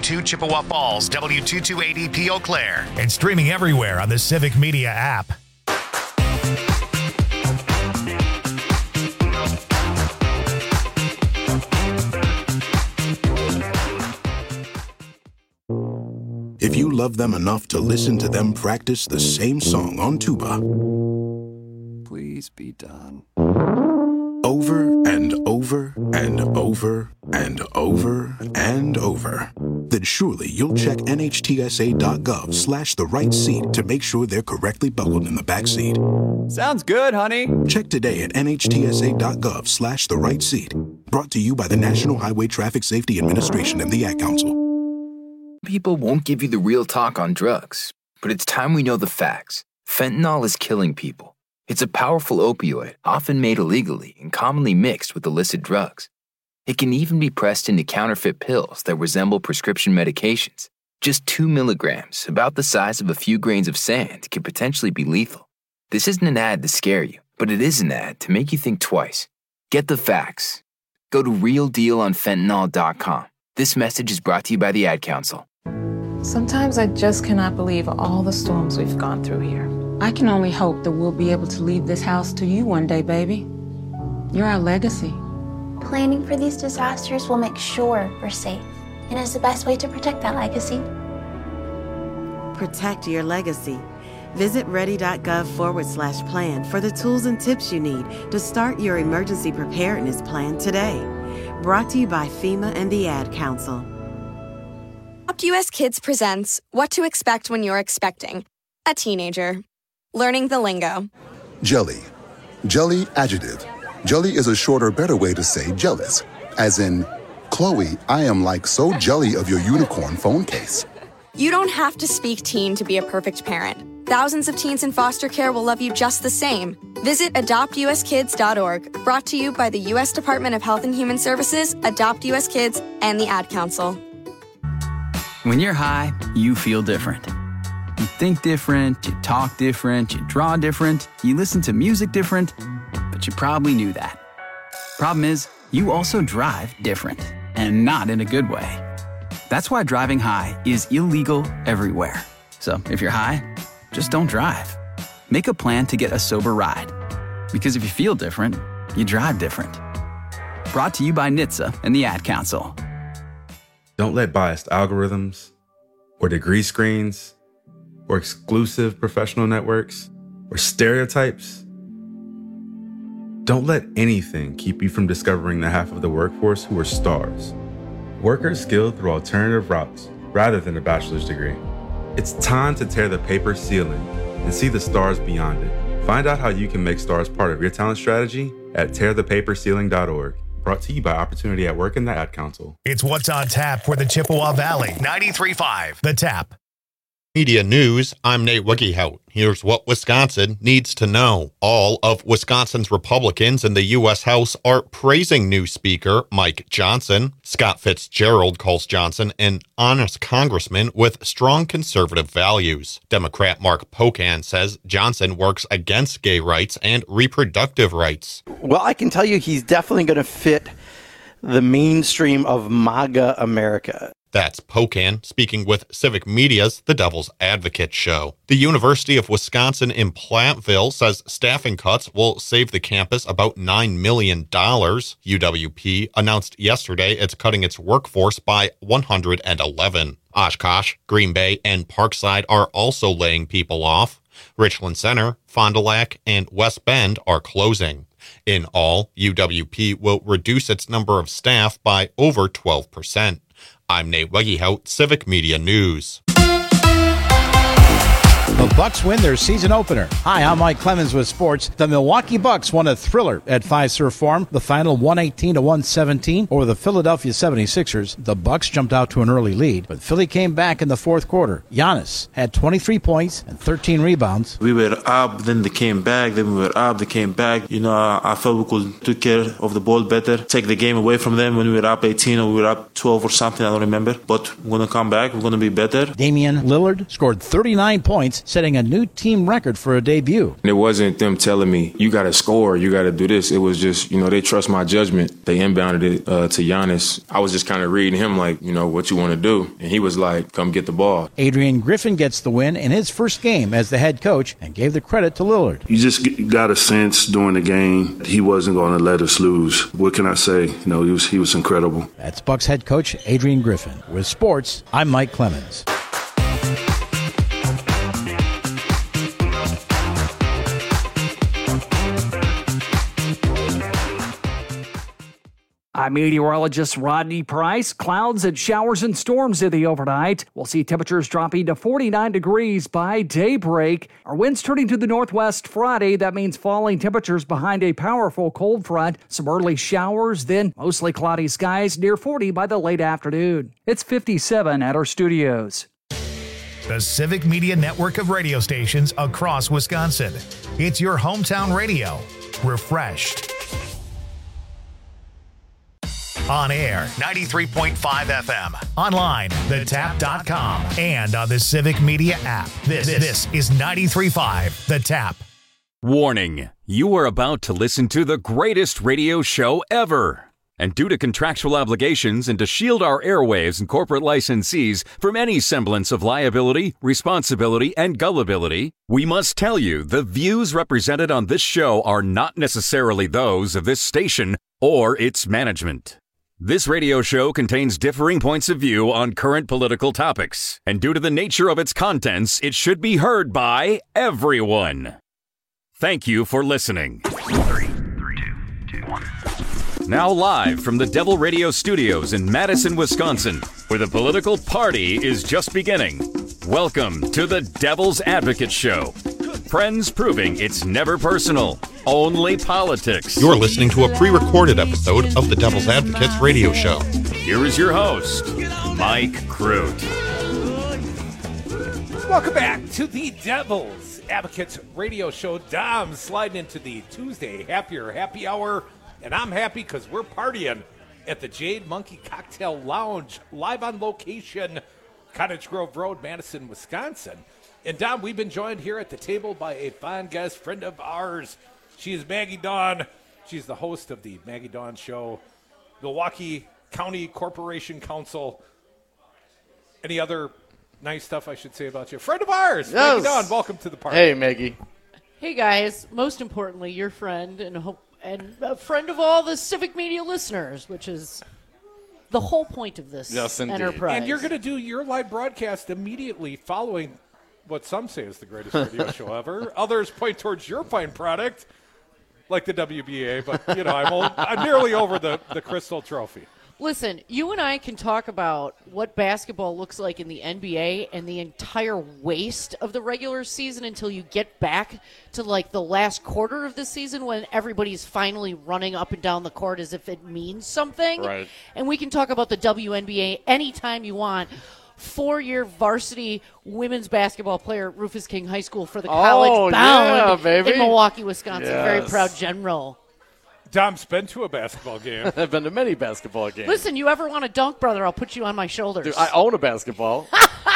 W2 Chippewa Falls, W228EP Eau Claire. And streaming everywhere on the Civic Media app. If you love them enough to listen to them practice the same song on tuba, please be done. Over and over and over and over and over, then surely you'll check NHTSA.gov/the right seat to make sure they're correctly buckled in the back seat. Sounds good, honey. Check today at NHTSA.gov/the right seat. Brought to you by the National Highway Traffic Safety Administration and the Ad Council. People won't give you the real talk on drugs, but it's time we know the facts. Fentanyl is killing people. It's a powerful opioid, often made illegally and commonly mixed with illicit drugs. It can even be pressed into counterfeit pills that resemble prescription medications. Just 2 milligrams, about the size of a few grains of sand, can potentially be lethal. This isn't an ad to scare you, but it is an ad to make you think twice. Get the facts. Go to realdealonfentanyl.com. This message is brought to you by the Ad Council. Sometimes I just cannot believe all the storms we've gone through here. I can only hope that we'll be able to leave this house to you one day, baby. You're our legacy. Planning for these disasters will make sure we're safe, and is the best way to protect that legacy. Protect your legacy. Visit ready.gov/plan for the tools and tips you need to start your emergency preparedness plan today. Brought to you by FEMA and the Ad Council. Adopt US Kids presents What to Expect When You're Expecting a Teenager. Learning the lingo. Jelly. Jelly adjective. Jelly is a shorter, better way to say jealous. As in, Chloe, I am like so jelly of your unicorn phone case. You don't have to speak teen to be a perfect parent. Thousands of teens in foster care will love you just the same. Visit adoptuskids.org. Brought to you by the U.S. Department of Health and Human Services, Adopt US Kids, and the Ad Council. When you're high, you feel different. You think different, you talk different, you draw different, you listen to music different, but you probably knew that. Problem is, you also drive different, and not in a good way. That's why driving high is illegal everywhere. So if you're high, just don't drive. Make a plan to get a sober ride. Because if you feel different, you drive different. Brought to you by NHTSA and the Ad Council. Don't let biased algorithms or degree screens or exclusive professional networks or stereotypes. Don't let anything keep you from discovering the half of the workforce who are stars. Workers skilled through alternative routes rather than a bachelor's degree. It's time to tear the paper ceiling and see the stars beyond it. Find out how you can make stars part of your talent strategy at tearthepaperceiling.org. Brought to you by Opportunity at Work and the Ad Council. It's What's on Tap for the Chippewa Valley. 93.5 The Tap. Media News, I'm Nate Wiggyhout. Here's what Wisconsin needs to know. All of Wisconsin's Republicans in the U.S. House are praising new Speaker Mike Johnson. Scott Fitzgerald calls Johnson an honest congressman with strong conservative values. Democrat Mark Pocan says Johnson works against gay rights and reproductive rights. Well, I can tell you he's definitely going to fit the mainstream of MAGA America. That's Pocan speaking with Civic Media's The Devil's Advocate show. The University of Wisconsin in Platteville says staffing cuts will save the campus about $9 million. UWP announced yesterday it's cutting its workforce by 111. Oshkosh, Green Bay, and Parkside are also laying people off. Richland Center, Fond du Lac, and West Bend are closing. In all, UWP will reduce its number of staff by over 12%. I'm Nate Weggehout, Civic Media News. The Bucks win their season opener. Hi, I'm Mike Clemens with sports. The Milwaukee Bucks won a thriller at Fiserv Forum. The final 118-117 over the Philadelphia 76ers. The Bucks jumped out to an early lead, but Philly came back in the fourth quarter. Giannis had 23 points and 13 rebounds. We were up, then they came back, then we were up, they came back. I felt we could take care of the ball better, take the game away from them when we were up 18 or we were up 12 or something, I don't remember. But we're going to come back, we're going to be better. Damian Lillard scored 39 points setting a new team record for a debut. It wasn't them telling me, you got to score, you got to do this. It was just, they trust my judgment. They inbounded it to Giannis. I was just kind of reading him like, what you want to do. And he was like, come get the ball. Adrian Griffin gets the win in his first game as the head coach and gave the credit to Lillard. You just got a sense during the game he wasn't going to let us lose. What can I say? He was incredible. That's Bucks head coach Adrian Griffin. With sports, I'm Mike Clemens. I'm meteorologist Rodney Price. Clouds and showers and storms in the overnight. We'll see temperatures dropping to 49 degrees by daybreak. Our winds turning to the northwest Friday. That means falling temperatures behind a powerful cold front. Some early showers, then mostly cloudy skies near 40 by the late afternoon. It's 57 at our studios. The Civic Media network of radio stations across Wisconsin. It's your hometown radio. Refreshed. On air, 93.5 FM. Online, thetap.com. And on the Civic Media app. This is 93.5 The Tap. Warning, you are about to listen to the greatest radio show ever. And due to contractual obligations and to shield our airwaves and corporate licensees from any semblance of liability, responsibility, and gullibility, we must tell you the views represented on this show are not necessarily those of this station or its management. This radio show contains differing points of view on current political topics, and due to the nature of its contents, it should be heard by everyone. Thank you for listening. 3, 2, 1. Now live from the Devil Radio Studios in Madison, Wisconsin, where the political party is just beginning. Welcome to the Devil's Advocate Show. Friends proving it's never personal, only politics. You're listening to a pre-recorded episode of the Devil's Advocates radio show. Here is your host, Mike Crute. Welcome back to the Devil's Advocates radio show. Dom sliding into the Tuesday happy hour, and I'm happy because we're partying at the Jade Monkey Cocktail Lounge, live on location, Cottage Grove Road, Madison, Wisconsin. And, Dom, we've been joined here at the table by a fine guest, friend of ours. She is Maggie Dawn. She's the host of the Maggie Dawn Show, Milwaukee County Corporation Council. Any other nice stuff I should say about you? Friend of ours, yes. Maggie Dawn, welcome to the party. Hey, Maggie. Hey, guys. Most importantly, your friend and a friend of all the Civic Media listeners, which is the whole point of this enterprise. And you're going to do your live broadcast immediately following what some say is the greatest radio show ever. Others point towards your fine product, like the WBA, but, I'm nearly over the Crystal Trophy. Listen, you and I can talk about what basketball looks like in the NBA and the entire waste of the regular season until you get back to, the last quarter of the season when everybody's finally running up and down the court as if it means something. Right. And we can talk about the WNBA anytime you want. 4-year varsity women's basketball player at Rufus King High School for the College Bound in Milwaukee, Wisconsin. Yes. Very proud general. Dom's been to a basketball game. I've been to many basketball games. Listen, you ever want to dunk, brother, I'll put you on my shoulders. Dude, I own a basketball.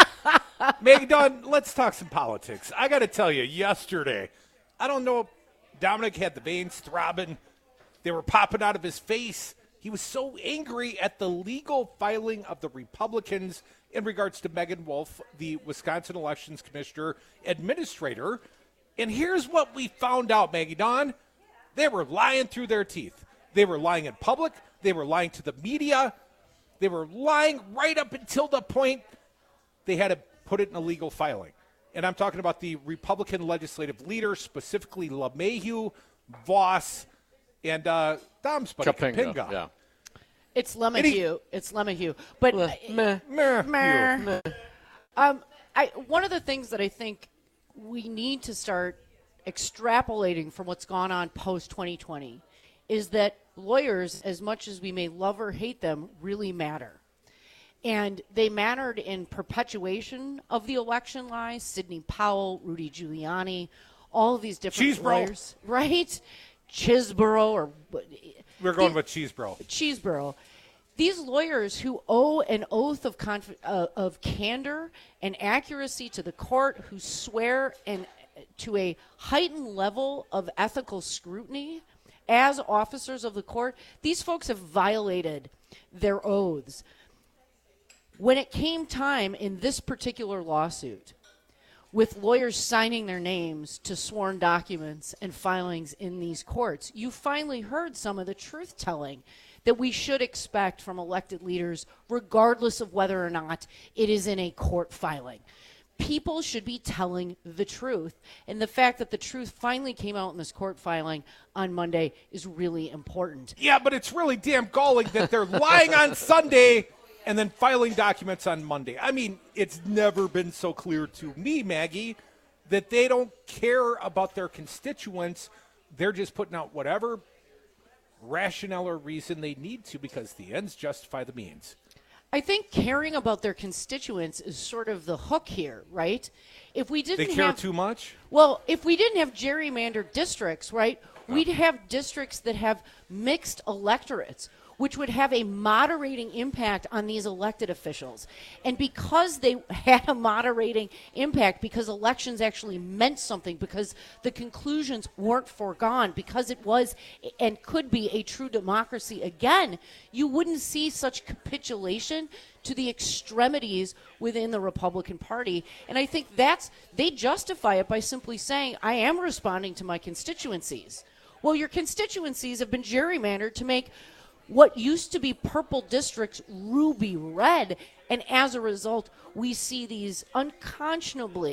Maggie Dawn, let's talk some politics. I got to tell you, yesterday, I don't know, Dominic had the veins throbbing. They were popping out of his face. He was so angry at the legal filing of the Republicans in regards to Megan Wolf, the Wisconsin Elections Commissioner administrator. And here's what we found out, Maggie Dawn. They were lying through their teeth. They were lying in public. They were lying to the media. They were lying right up until the point they had to put it in a legal filing. And I'm talking about the Republican legislative leaders, specifically LeMahieu, Voss, and Dom's buddy, Kapinga. Yeah. It's LeMahieu. It's LeMahieu. But one of the things that I think we need to start extrapolating from what's gone on post-2020 is that lawyers, as much as we may love or hate them, really matter. And they mattered in perpetuation of the election lies. Sidney Powell, Rudy Giuliani, all of these different lawyers. Right? Chisborough. We're going with Cheeseborough. Cheeseborough. These lawyers who owe an oath of candor and accuracy to the court, who swear to a heightened level of ethical scrutiny as officers of the court, these folks have violated their oaths. When it came time in this particular lawsuit, with lawyers signing their names to sworn documents and filings in these courts, you finally heard some of the truth-telling that we should expect from elected leaders, regardless of whether or not it is in a court filing. People should be telling the truth. And the fact that the truth finally came out in this court filing on Monday is really important. Yeah, but it's really damn galling that they're lying on Sunday and then filing documents on Monday. I mean, it's never been so clear to me, Maggie, that they don't care about their constituents. They're just putting out whatever rationale or reason they need to because the ends justify the means. I think caring about their constituents is sort of the hook here, right? If we didn't they care too much? Well, if we didn't have gerrymandered districts, right, we'd have districts that have mixed electorates, which would have a moderating impact on these elected officials. And because they had a moderating impact, because elections actually meant something, because the conclusions weren't foregone, because it was and could be a true democracy again, you wouldn't see such capitulation to the extremities within the Republican Party. And I think they justify it by simply saying, I am responding to my constituencies. Well, your constituencies have been gerrymandered to make what used to be purple districts ruby red, and as a result, we see these unconscionable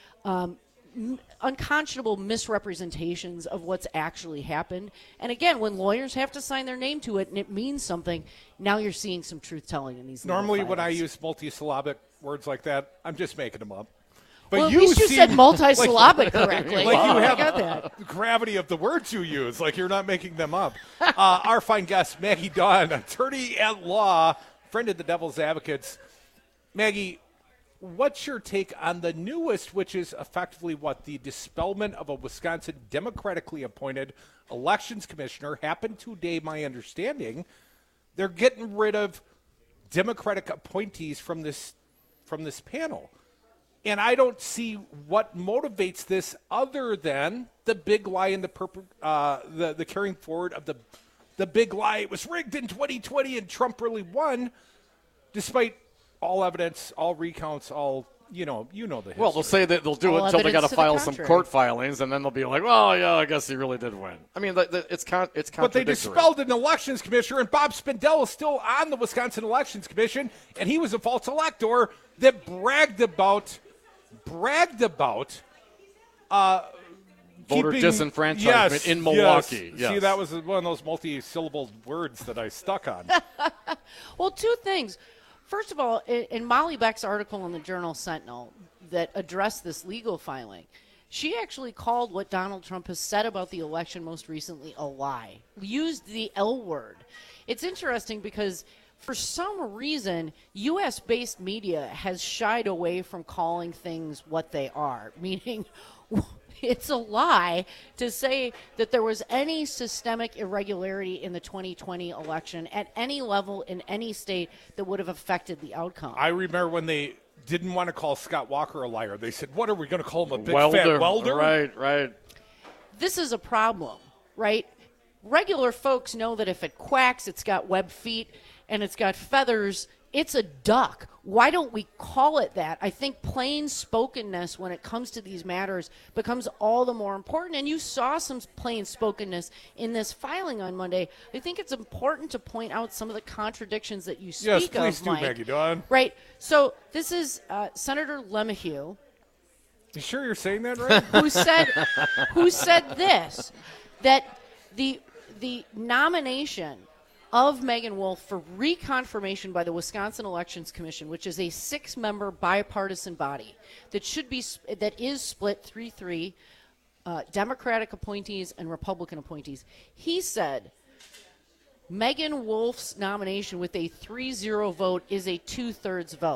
misrepresentations of what's actually happened. And again, when lawyers have to sign their name to it and it means something, now you're seeing some truth-telling in these. Normally, when I use multisyllabic words like that, I'm just making them up. But well, at least you said multisyllabic correctly. Like you have the gravity of the words you use, like you're not making them up. Our fine guest, Maggie Dawn, attorney at law, friend of the Devil's Advocates. Maggie, what's your take on the newest, which is effectively the dispelment of a Wisconsin democratically appointed elections commissioner happened today, my understanding. They're getting rid of Democratic appointees from this panel. And I don't see what motivates this other than the big lie and the carrying forward of the big lie. It was rigged in 2020 and Trump really won, despite all evidence, all recounts, all you know the history. Well, they'll say that they'll do it until they got to file some court filings, and then they'll be like, "Well, yeah, I guess he really did win." I mean, it's contradictory. But they dispelled an elections commissioner, and Bob Spindell is still on the Wisconsin Elections Commission, and he was a false elector that bragged about voter disenfranchisement in Milwaukee. Yes. See, that was one of those multi-syllable words that I stuck on. Well, two things. First of all, in Molly Beck's article in the Journal Sentinel that addressed this legal filing, she actually called what Donald Trump has said about the election most recently a lie, used the L word. It's interesting because for some reason, U.S.-based media has shied away from calling things what they are, meaning it's a lie to say that there was any systemic irregularity in the 2020 election at any level in any state that would have affected the outcome. I remember when they didn't want to call Scott Walker a liar. They said, what are we going to call him, a big fat welder? Right. This is a problem, right? Regular folks know that if it quacks, it's got webbed feet, and it's got feathers, it's a duck. Why don't we call it that? I think plain spokenness when it comes to these matters becomes all the more important. And you saw some plain spokenness in this filing on Monday. I think it's important to point out some of the contradictions that you speak of, Mike. Yes, please do, Maggie Dawn. Right. So this is Senator LeMahieu. You sure you're saying that right? who said this, that the nomination of Megan Wolf for reconfirmation by the Wisconsin Elections Commission, which is a 6-member bipartisan body that is split 3-3, Democratic appointees and Republican appointees. He said Megan Wolf's nomination with a 3-0 vote is a 2/3 vote.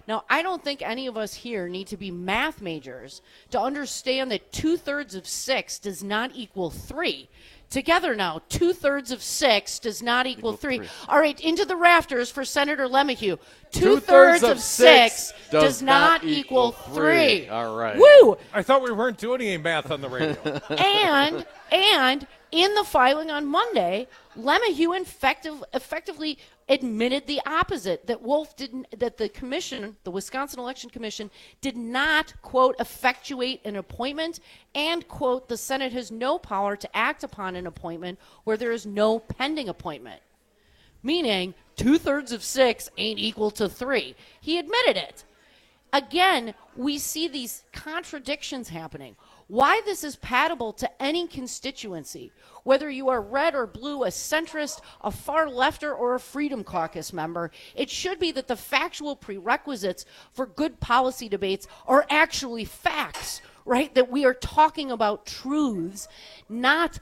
Now, I don't think any of us here need to be math majors to understand that 2/3 of 6 does not equal 3. Together now, 2/3 of 6 does not equal 3. All right, into the rafters for Senator LeMahieu. 2/3 of 6 does not equal 3. All right. Woo! I thought we weren't doing any math on the radio. and in the filing on Monday, LeMahieu effectively admitted the opposite, that the commission, the Wisconsin Election Commission, did not, quote, effectuate an appointment, and, quote, the Senate has no power to act upon an appointment where there is no pending appointment. Meaning 2/3 of 6 ain't equal to 3. He admitted it. Again, we see these contradictions happening. Why this is patable to any constituency, whether you are red or blue, a centrist, a far lefter, or a Freedom Caucus member, it should be that the factual prerequisites for good policy debates are actually facts, right? That we are talking about truths, not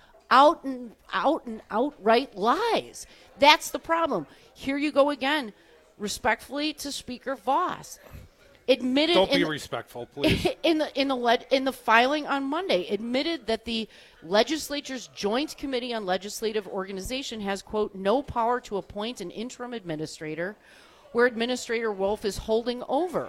outright lies. That's the problem. Here you go again, respectfully to Speaker Vos. Admitted Don't be respectful, please. In the filing on Monday, admitted that the legislature's Joint Committee on Legislative Organization has, quote, no power to appoint an interim administrator where Administrator Wolf is holding over.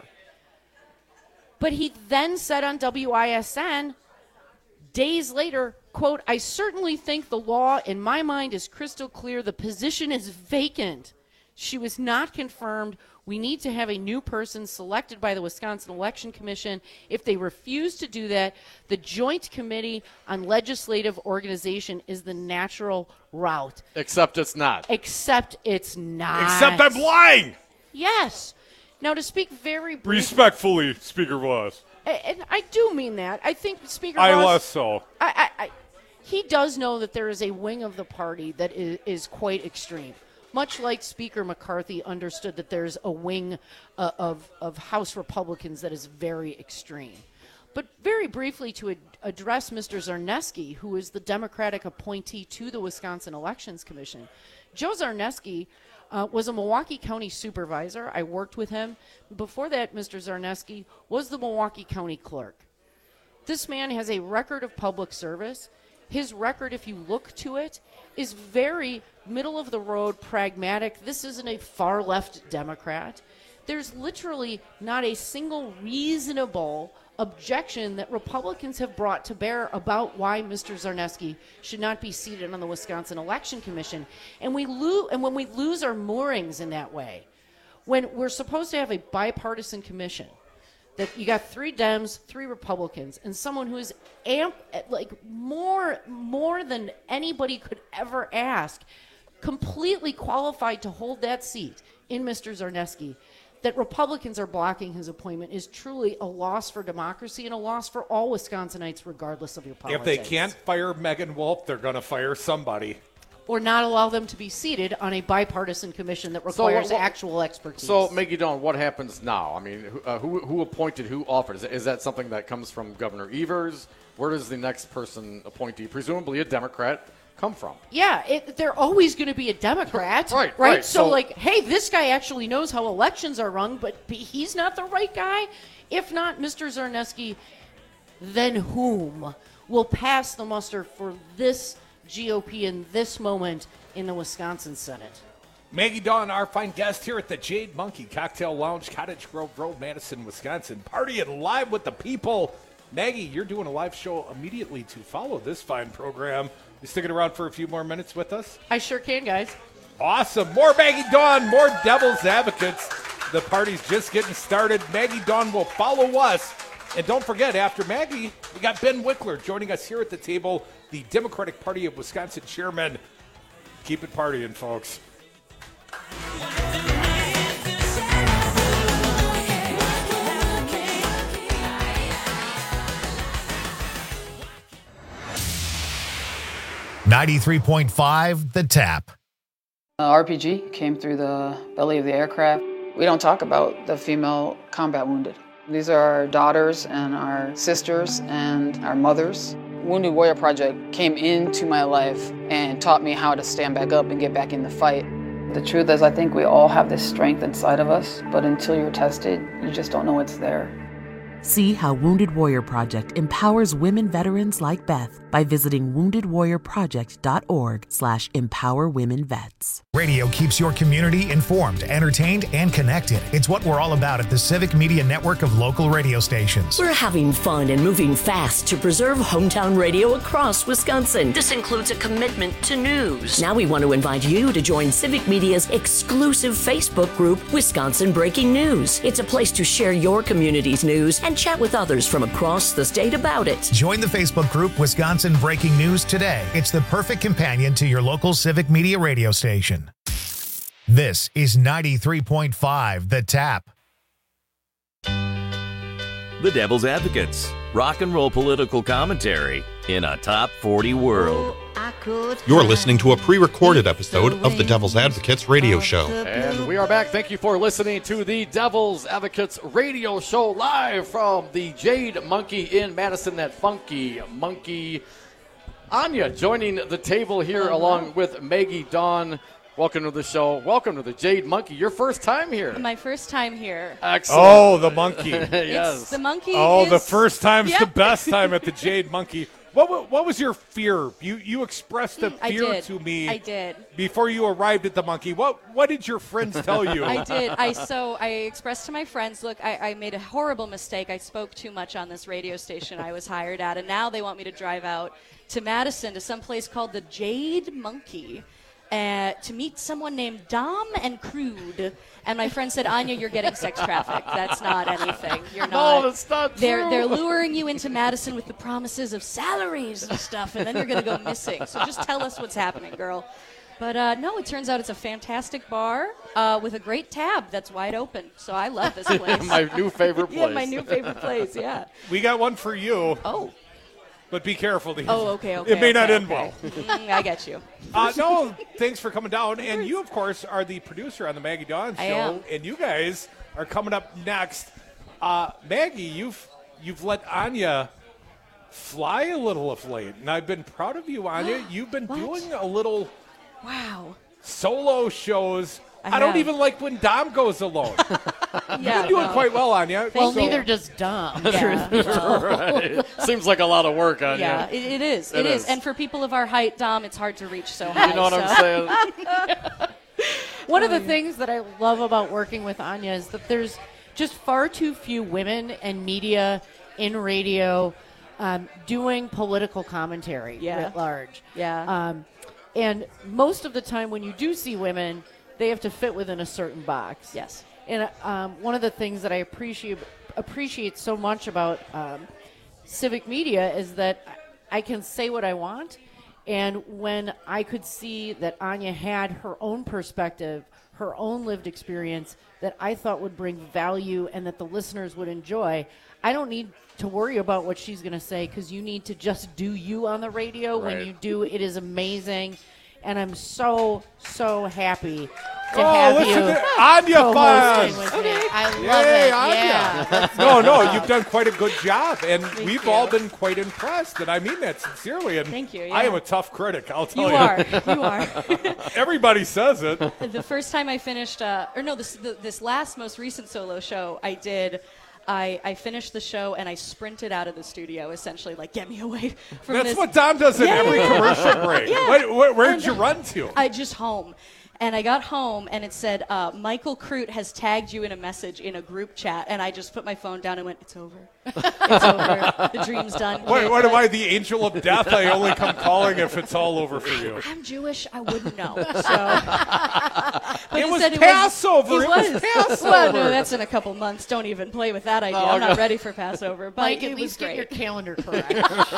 But he then said on WISN days later, quote, I certainly think the law in my mind is crystal clear. The position is vacant. She was not confirmed. We need to have a new person selected by the Wisconsin Election Commission. If they refuse to do that, the Joint Committee on Legislative Organization is the natural route. Except it's not. Except it's not. Except I'm lying. Yes. Now, to speak very briefly. Respectfully, Speaker Voss. And I do mean that. I think Speaker I Voss. less so. He does know that there is a wing of the party that is quite extreme. Much like Speaker McCarthy understood that there's a wing of House Republicans that is very extreme. But very briefly, to address Mr. Zarneski, who is the Democratic appointee to the Wisconsin Elections Commission. Joe Zarneski was a Milwaukee County supervisor. I worked with him. Before that, Mr. Zarneski was the Milwaukee County clerk. This man has a record of public service. His record, if you look to it, is very middle-of-the-road, pragmatic. This isn't a far-left Democrat. There's literally not a single reasonable objection that Republicans have brought to bear about why Mr. Zarneski should not be seated on the Wisconsin Election Commission. And when we lose our moorings in that way, when we're supposed to have a bipartisan commission, that you got 3 Dems, 3 Republicans, and someone who is more than anybody could ever ask, completely qualified to hold that seat in Mr. Zarneski, that Republicans are blocking his appointment is truly a loss for democracy and a loss for all Wisconsinites, regardless of your politics. If they can't fire Megan Wolf, they're going to fire somebody. Or not allow them to be seated on a bipartisan commission that requires actual expertise. So, Maggie Dawn, what happens now? I mean, who appointed, who offered? Is that something that comes from Governor Evers? Where does the next person appointee, presumably a Democrat, come from? Yeah, they're always going to be a Democrat. Right. So, hey, this guy actually knows how elections are run, but he's not the right guy. If not Mr. Zarneski, then whom will pass the muster for this GOP in this moment in the Wisconsin Senate? Maggie Dawn, our fine guest here at the Jade Monkey Cocktail Lounge, Cottage Grove Road, Madison, Wisconsin, partying live with the people. Maggie, you're doing a live show immediately to follow this fine program. You sticking around for a few more minutes with us? I sure can, guys. Awesome. More Maggie Dawn, more Devil's Advocates. The party's just getting started. Maggie Dawn will follow us. And don't forget, after Maggie, we got Ben Wickler joining us here at the table, the Democratic Party of Wisconsin chairman. Keep it partying, folks. .5 The Tap. RPG came through the belly of the aircraft. We don't talk about the female combat wounded. These are our daughters and our sisters and our mothers. Wounded Warrior Project came into my life and taught me how to stand back up and get back in the fight. The truth is, I think we all have this strength inside of us, but until you're tested, you just don't know it's there. See how Wounded Warrior Project empowers women veterans like Beth by visiting woundedwarriorproject.org/empowerwomenvets. Radio keeps your community informed, entertained, and connected. It's what we're all about at the Civic Media Network of local radio stations. We're having fun and moving fast to preserve hometown radio across Wisconsin. This includes a commitment to news. Now we want to invite you to join Civic Media's exclusive Facebook group, Wisconsin Breaking News. It's a place to share your community's news and chat with others from across the state about it. Join the Facebook group Wisconsin Breaking News today. It's the perfect companion to your local Civic Media radio station. This is 93.5 The Tap. The Devil's Advocates, rock and roll political commentary in a top 40 world. You're listening to a pre-recorded episode of the Devil's Advocates radio show. And we are back. Thank you for listening to the Devil's Advocates radio show live from the Jade Monkey in Madison, that funky monkey. Anya joining the table here along with Maggie Dawn. Welcome to the show. Welcome to the Jade Monkey. Your first time here. My first time here. Excellent. Oh, the monkey. Yes. The monkey. Oh, the first time's the best time at the Jade Monkey. What was your fear? You expressed a fear to me. I did. Before you arrived at the monkey. What did your friends tell you? I did. I expressed to my friends, look, I made a horrible mistake. I spoke too much on this radio station I was hired at, and now they want me to drive out to Madison to some place called the Jade Monkey to meet someone named Dom and Crude. And my friend said, Anya, you're getting sex trafficked. That's not anything. You're not. No, that's not true. They're luring you into Madison with the promises of salaries and stuff, and then you're going to go missing. So just tell us what's happening, girl. But no, it turns out it's a fantastic bar with a great tab that's wide open. So I love this place. My new favorite place. Yeah, my new favorite place, yeah. We got one for you. Oh. But be careful. Okay. It may not end well. I get you. No, thanks for coming down. And you, of course, are the producer on the Maggie Dawn show. I am. And you guys are coming up next. Maggie, you've let Anya fly a little of late. And I've been proud of you, Anya. You've been doing a little solo shows. I don't even like when Dom goes alone. You're doing quite well, Anya. Well, neither does Dom. Right. Seems like a lot of work, Anya. Yeah, it is. It is. And for people of our height, Dom, it's hard to reach so high. You know what I'm saying? One of the things that I love about working with Anya is that there's just far too few women and media in radio doing political commentary writ large. Yeah. And most of the time when you do see women, they have to fit within a certain box. Yes. And one of the things that I appreciate so much about civic media is that I can say what I want. And when I could see that Anya had her own perspective, her own lived experience that I thought would bring value and that the listeners would enjoy, I don't need to worry about what she's going to say because you need to just do you on the radio. Right. When you do, it is amazing. And I'm so happy to have you Anya co-hosting with me. I love it. Anya. Yeah. No, you've done quite a good job, and we've all been quite impressed, and I mean that sincerely. And thank you. Yeah. I am a tough critic, I'll tell you. You are. Everybody says it. The first time I finished, this last most recent solo show I did, I finished the show and I sprinted out of the studio, essentially, like, get me away from this. That's what Dom does in every commercial break. Yeah. Where'd you run to? I just home. And I got home, and it said, Michael Crute has tagged you in a message in a group chat. And I just put my phone down and went, it's over. It's over. The dream's done. What am I, the angel of death? I only come calling if it's all over for you. I'm Jewish. I wouldn't know. So. It was Passover. It was Passover. Well, no, that's in a couple months. Don't even play with that idea. I'm not ready for Passover. But Mike, it at least was get great. your calendar correct.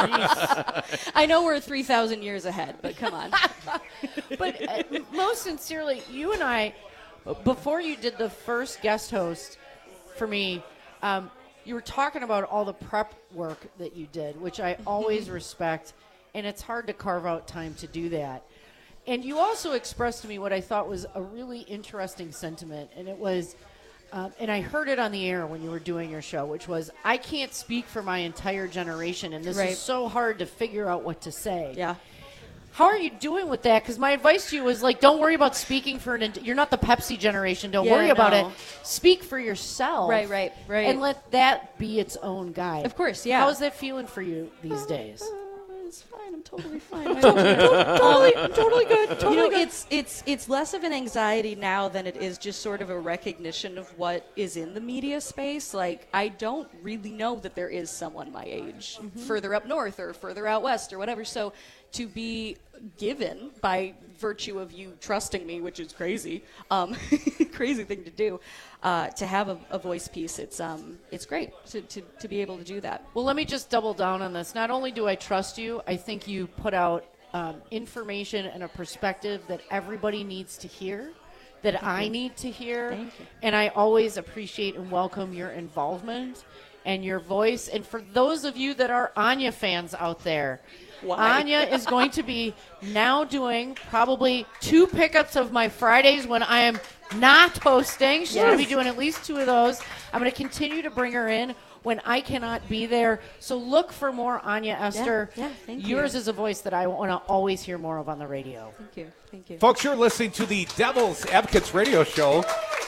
I know we're 3,000 years ahead, but come on. But most sincerely, you and I, before you did the first guest host for me, you were talking about all the prep work that you did, which I always respect, and it's hard to carve out time to do that. And you also expressed to me what I thought was a really interesting sentiment, and it was, and I heard it on the air when you were doing your show, which was, I can't speak for my entire generation, and this Right. is so hard to figure out what to say. Yeah. How are you doing with that? Because my advice to you was like, don't worry about speaking for you're not the Pepsi generation. Don't worry about it. Speak for yourself. Right. And let that be its own guide. Of course, yeah. How's that feeling for you these days? It's fine. I'm totally fine. I'm totally good. Totally good. It's less of an anxiety now than it is just sort of a recognition of what is in the media space. Like, I don't really know that there is someone my age further up north or further out west or whatever. So to be given by virtue of you trusting me, which is crazy, crazy thing to do, to have a voice piece, it's great to be able to do that. Well, let me just double down on this. Not only do I trust you, I think you put out information and a perspective that everybody needs to hear, that I need to hear. Thank you. And I always appreciate and welcome your involvement and your voice. And for those of you that are Anya fans out there, Anya is going to be now doing probably 2 pickups of my Fridays when I am not hosting. She's going to be doing at least 2 of those. I'm going to continue to bring her in when I cannot be there. So look for more Anya Esther. Yeah, thank you. Yours is a voice that I want to always hear more of on the radio. Thank you. Folks, you're listening to the Devil's Advocates radio show.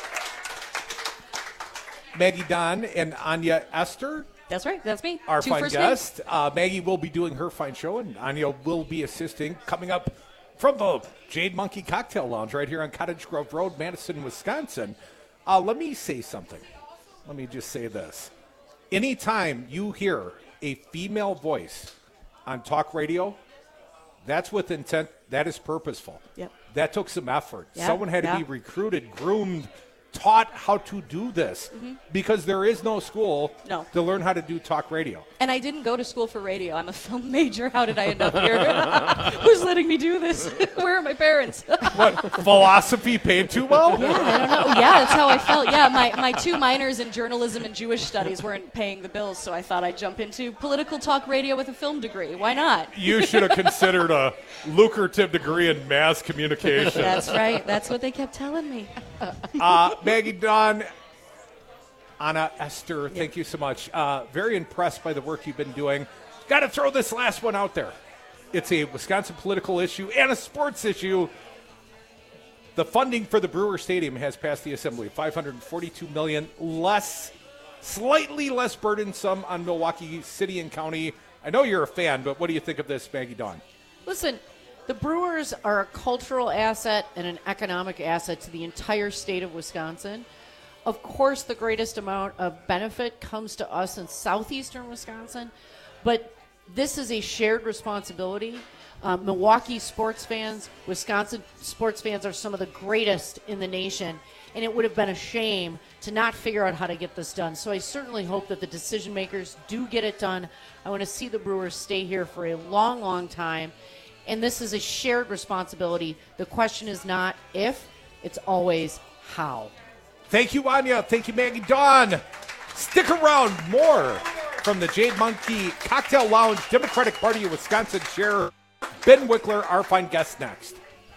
Maggie Don and Anya Esther. That's right. That's me. Our 2 fine first guest. Maggie will be doing her fine show, and Anya will be assisting coming up from the Jade Monkey Cocktail Lounge right here on Cottage Grove Road, Madison, Wisconsin. Let me say something. Let me just say this. Anytime you hear a female voice on talk radio, that's with intent. That is purposeful. Yep. That took some effort. Yeah, Someone had to be recruited, groomed, taught how to do this because there is no school to learn how to do talk radio. And I didn't go to school for radio. I'm a film major. How did I end up here? Who's letting me do this? Where are my parents? What, philosophy paid too well? Yeah, I don't know. Yeah, that's how I felt. Yeah, my 2 minors in journalism and Jewish studies weren't paying the bills, so I thought I'd jump into political talk radio with a film degree. Why not? You should have considered a lucrative degree in mass communication. That's right. That's what they kept telling me. Maggie Don, Anna Esther, thank you so much. Very impressed by the work you've been doing. Got to throw this last one out there. It's a Wisconsin political issue and a sports issue. The funding for the Brewer Stadium has passed the Assembly. $542 million less, slightly less burdensome on Milwaukee City and County. I know you're a fan, but what do you think of this, Maggie Don? Listen, the Brewers are a cultural asset and an economic asset to the entire state of Wisconsin. Of course, the greatest amount of benefit comes to us in southeastern Wisconsin, but this is a shared responsibility. Milwaukee sports fans, Wisconsin sports fans are some of the greatest in the nation, and it would have been a shame to not figure out how to get this done. So I certainly hope that the decision makers do get it done. I want to see the Brewers stay here for a long, long time. And this is a shared responsibility. The question is not if, it's always how. Thank you, Anya. Thank you, Maggie Dawn. Stick around. More from the Jade Monkey Cocktail Lounge, Democratic Party of Wisconsin Chair Ben Wickler, our fine guest, next.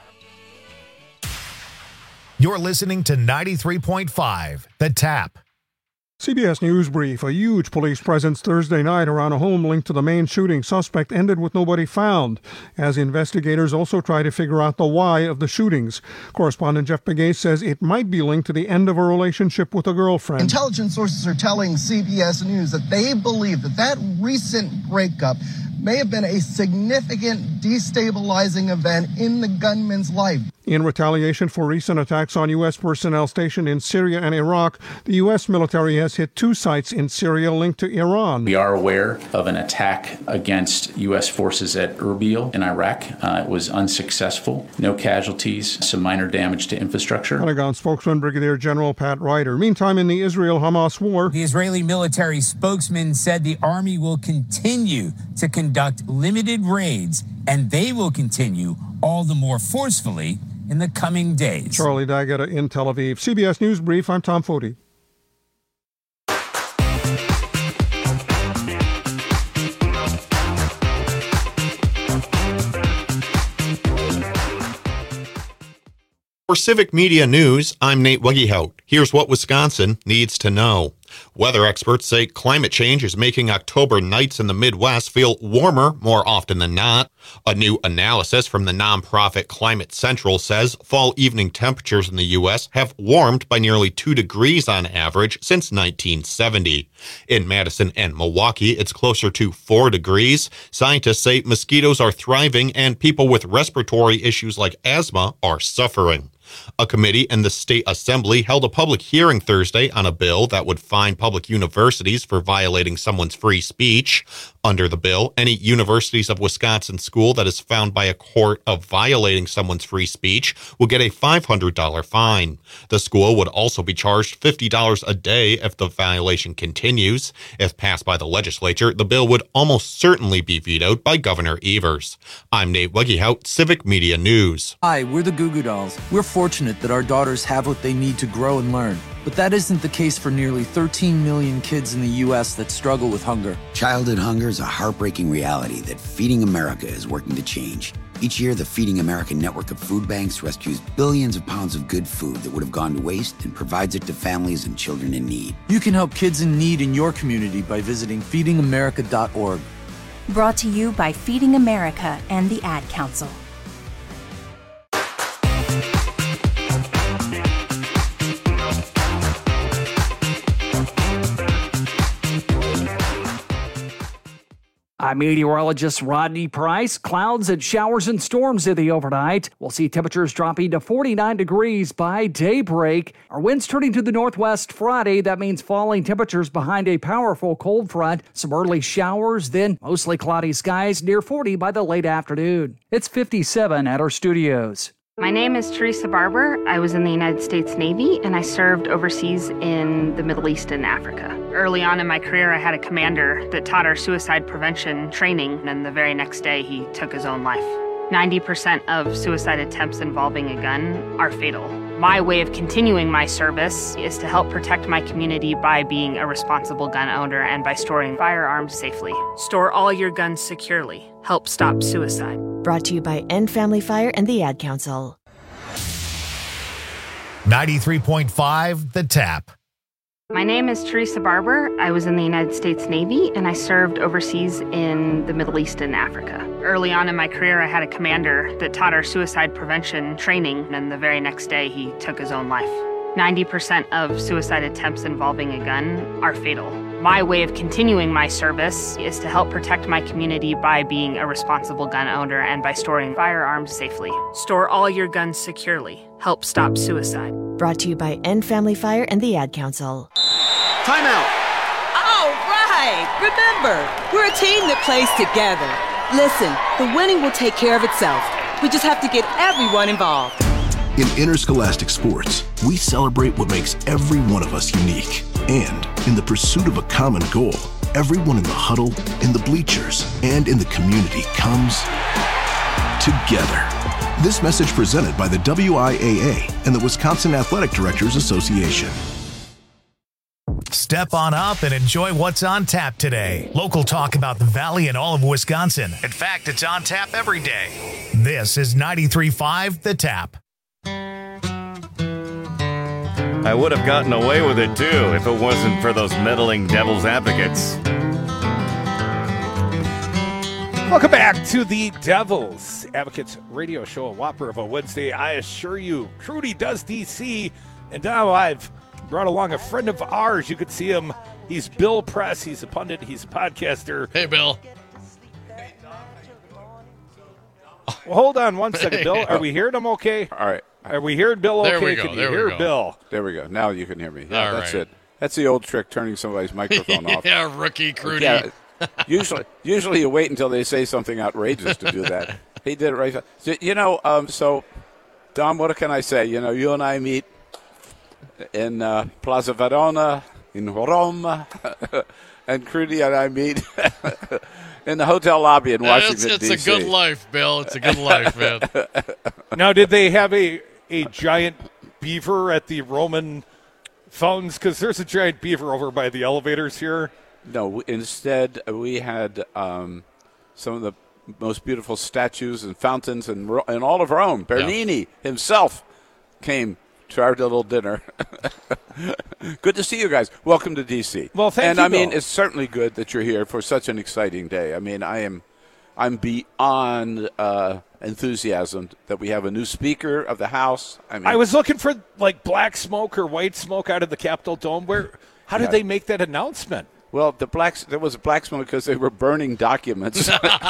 You're listening to 93.5 The Tap. CBS News Brief. A huge police presence Thursday night around a home linked to the main shooting. Suspect ended with nobody found, as investigators also try to figure out the why of the shootings. Correspondent Jeff Begay says it might be linked to the end of a relationship with a girlfriend. Intelligence sources are telling CBS News that they believe that recent breakup may have been a significant destabilizing event in the gunman's life. In retaliation for recent attacks on U.S. personnel stationed in Syria and Iraq, the U.S. military has hit 2 sites in Syria linked to Iran. We are aware of an attack against U.S. forces at Erbil in Iraq. It was unsuccessful. No casualties, some minor damage to infrastructure. Pentagon spokesman Brigadier General Pat Ryder. Meantime, in the Israel-Hamas war, the Israeli military spokesman said the army will continue to conduct limited raids, and they will continue all the more forcefully in the coming days. Charlie Daggett in Tel Aviv. CBS News Brief, I'm Tom Foti. For Civic Media News, I'm Nate Weggehout. Here's what Wisconsin needs to know. Weather experts say climate change is making October nights in the Midwest feel warmer more often than not. A new analysis from the nonprofit Climate Central says fall evening temperatures in the U.S. have warmed by nearly 2 degrees on average since 1970. In Madison and Milwaukee, it's closer to 4 degrees. Scientists say mosquitoes are thriving and people with respiratory issues like asthma are suffering. A committee in the state assembly held a public hearing Thursday on a bill that would fine public universities for violating someone's free speech. Under the bill, any Universities of Wisconsin school that is found by a court of violating someone's free speech will get a $500 fine. The school would also be charged $50 a day if the violation continues. If passed by the legislature, the bill would almost certainly be vetoed by Governor Evers. I'm Nate Wegehout, Civic Media News. Hi, we're the Goo Goo Dolls. We're fortunate that our daughters have what they need to grow and learn. But that isn't the case for nearly 13 million kids in the U.S. that struggle with hunger. Childhood hunger is a heartbreaking reality that Feeding America is working to change. Each year, the Feeding America network of food banks rescues billions of pounds of good food that would have gone to waste and provides it to families and children in need. You can help kids in need in your community by visiting feedingamerica.org. Brought to you by Feeding America and the Ad Council. I'm meteorologist Rodney Price. Clouds and showers and storms in the overnight. We'll see temperatures dropping to 49 degrees by daybreak. Our winds turning to the northwest Friday. That means falling temperatures behind a powerful cold front. Some early showers, then mostly cloudy skies near 40 by the late afternoon. It's 57 at our studios. My name is Teresa Barber. I was in the United States Navy, and I served overseas in the Middle East and Africa. Early on in my career, I had a commander that taught our suicide prevention training, and the very next day, he took his own life. 90% of suicide attempts involving a gun are fatal. My way of continuing my service is to help protect my community by being a responsible gun owner and by storing firearms safely. Store all your guns securely. Help stop suicide. Brought to you by End Family Fire and the Ad Council. 93.5 The Tap. My name is Teresa Barber. I was in the United States Navy, and I served overseas in the Middle East and Africa. Early on in my career, I had a commander that taught our suicide prevention training, and the very next day, he took his own life. 90% of suicide attempts involving a gun are fatal. My way of continuing my service is to help protect my community by being a responsible gun owner and by storing firearms safely. Store all your guns securely. Help stop suicide. Brought to you by End Family Fire and the Ad Council. Timeout. All right. Remember, we're a team that plays together. Listen, the winning will take care of itself. We just have to get everyone involved. In interscholastic sports, we celebrate what makes every one of us unique. And in the pursuit of a common goal, everyone in the huddle, in the bleachers, and in the community comes together. This message presented by the WIAA and the Wisconsin Athletic Directors Association. Step on up and enjoy what's on tap today. Local talk about the Valley and all of Wisconsin. In fact, it's on tap every day. This is 93.5 The Tap. I would have gotten away with it, too, if it wasn't for those meddling devil's advocates. Welcome back to the Devil's Advocates radio show, a whopper of a Wednesday. I assure you, Trudy does DC, and now I've brought along a friend of ours. You could see him. He's Bill Press. He's a pundit. He's a podcaster. Hey, Bill. Well, hold on one second, Bill. Are we hearing him okay? All right. Are we hearing Bill okay? There we go. Can you hear Bill? There we go. Now you can hear me. Yeah, All that's right. it. That's the old trick, turning somebody's microphone off. Yeah, rookie Crudy. Yeah, usually you wait until they say something outrageous to do that. He did it right. So, Dom, what can I say? You know, you and I meet in Plaza Verona, in Rome, and Crudy and I meet in the hotel lobby in Washington, D.C. It's a good life, Bill. It's a good life, man. Now, did they have a giant beaver at the Roman fountains? Because there's a giant beaver over by the elevators here. No, instead we had some of the most beautiful statues and fountains in all of Rome. Bernini himself came to our little dinner. Good to see you guys. Welcome to D.C. Well, thank you, you, Bill. Bill. It's certainly good that you're here for such an exciting day. I mean, I'm beyond enthusiasm that we have a new Speaker of the House. I was looking for like black smoke or white smoke out of the Capitol dome. How did they make that announcement? Well, there was black smoke because they were burning documents.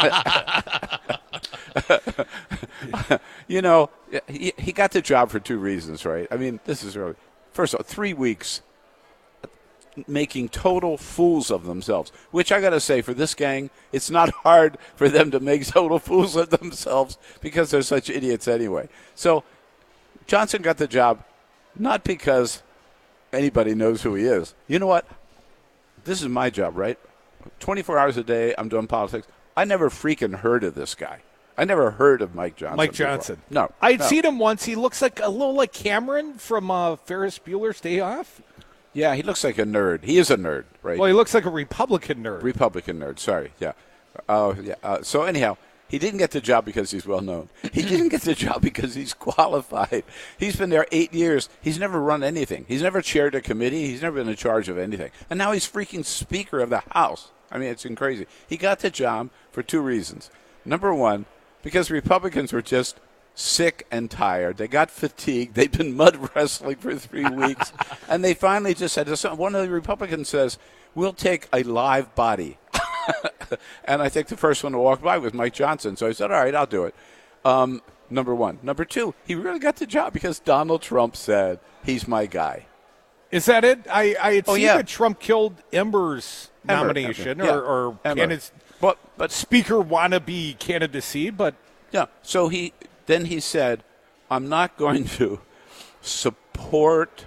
You know, he got the job for two reasons, right? I mean, this is really, first of all, 3 weeks making total fools of themselves, which I got to say, for this gang, it's not hard for them to make total fools of themselves because they're such idiots anyway. So Johnson got the job not because anybody knows who he is. You know what? This is my job, right? 24 hours a day, I'm doing politics. I never freaking heard of this guy. I never heard of Mike Johnson. Mike Johnson. Before. No. I'd seen him once. He looks like a little like Cameron from Ferris Bueller's Day Off. Yeah, he looks like a nerd. He is a nerd, right? Well, he looks like a Republican nerd. Republican nerd, sorry, yeah. So anyhow, he didn't get the job because he's well-known. He didn't get the job because he's qualified. He's been there 8 years. He's never run anything. He's never chaired a committee. He's never been in charge of anything. And now he's freaking Speaker of the House. I mean, it's crazy. He got the job for two reasons. Number one, because Republicans were just sick and tired. They got fatigued. They've been mud wrestling for 3 weeks. And they finally just said, one of the Republicans says, we'll take a live body. And I think the first one to walk by was Mike Johnson. So I said, all right, I'll do it. Number one. Number two, he really got the job because Donald Trump said, he's my guy. Is that it? I had seen that Trump killed Ember's nomination or candidates. But Speaker wannabe candidacy, but yeah. So he said, I'm not going to support,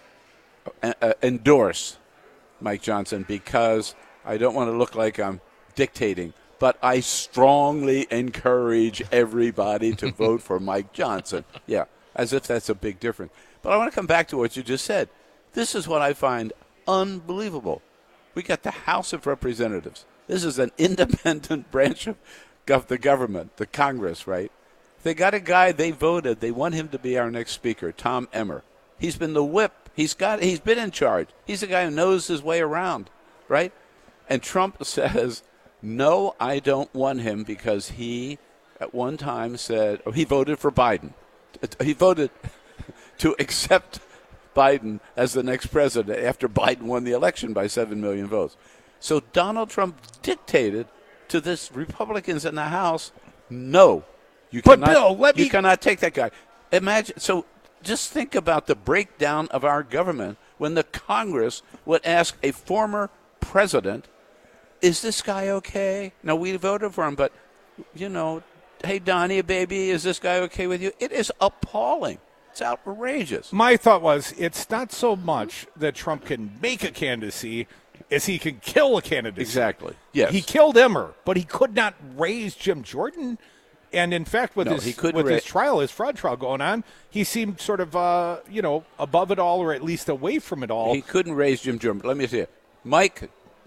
endorse Mike Johnson because I don't want to look like I'm dictating, but I strongly encourage everybody to vote for Mike Johnson. Yeah, as if that's a big difference. But I want to come back to what you just said. This is what I find unbelievable. We got the House of Representatives. This is an independent branch of the government, the Congress, right? They got a guy they voted. They want him to be our next speaker, Tom Emmer. He's been the whip. He's been in charge. He's the guy who knows his way around, right? And Trump says, no, I don't want him because he at one time said, he voted for Biden. He voted to accept Biden as the next president after Biden won the election by 7 million votes. So Donald Trump dictated to this Republicans in the House, no, you cannot take that guy. Imagine. So just think about the breakdown of our government when the Congress would ask a former president, is this guy okay? Now, we voted for him, but, hey, Donnie, baby, is this guy okay with you? It is appalling. It's outrageous. My thought was it's not so much that Trump can make a candidacy as he can kill a candidacy. Exactly. Yes. He killed Emmer, but he could not raise Jim Jordan. And, in fact, with his trial, his fraud trial going on, he seemed sort of, above it all or at least away from it all. He couldn't raise Jim Jordan. But let me see it. Mike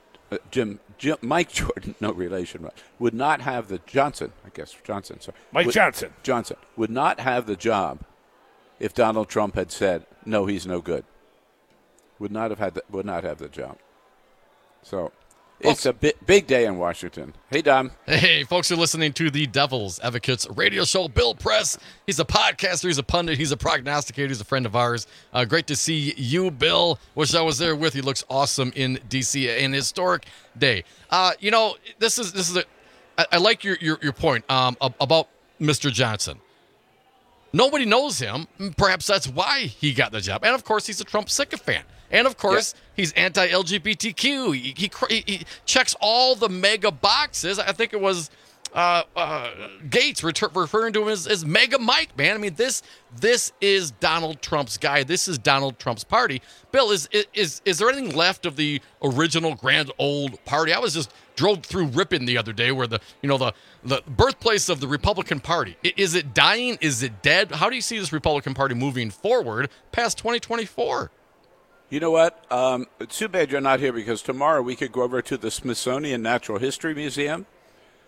Jordan, no relation, would not have the Johnson would not have the job if Donald Trump had said, no, he's no good. Would not have the job. So it's a big day in Washington. Hey, Dom. Hey, folks, you're listening to the Devil's Advocates radio show. Bill Press, he's a podcaster, he's a pundit, he's a prognosticator, he's a friend of ours. Great to see you, Bill. Wish I was there with you. Looks awesome in D.C. An historic day. This is I like your point about Mr. Johnson. Nobody knows him. Perhaps that's why he got the job. And, of course, he's a Trump sycophant. And, of course, he's anti-LGBTQ. He checks all the mega boxes. I think it was Gates referring to him as Mega Mike, man. I mean, this is Donald Trump's guy. This is Donald Trump's party. Bill, is there anything left of the original grand old party? I was just drove through Ripon the other day where the birthplace of the Republican Party. Is it dying? Is it dead? How do you see this Republican Party moving forward past 2024? You know what? It's too bad you're not here because tomorrow we could go over to the Smithsonian Natural History Museum.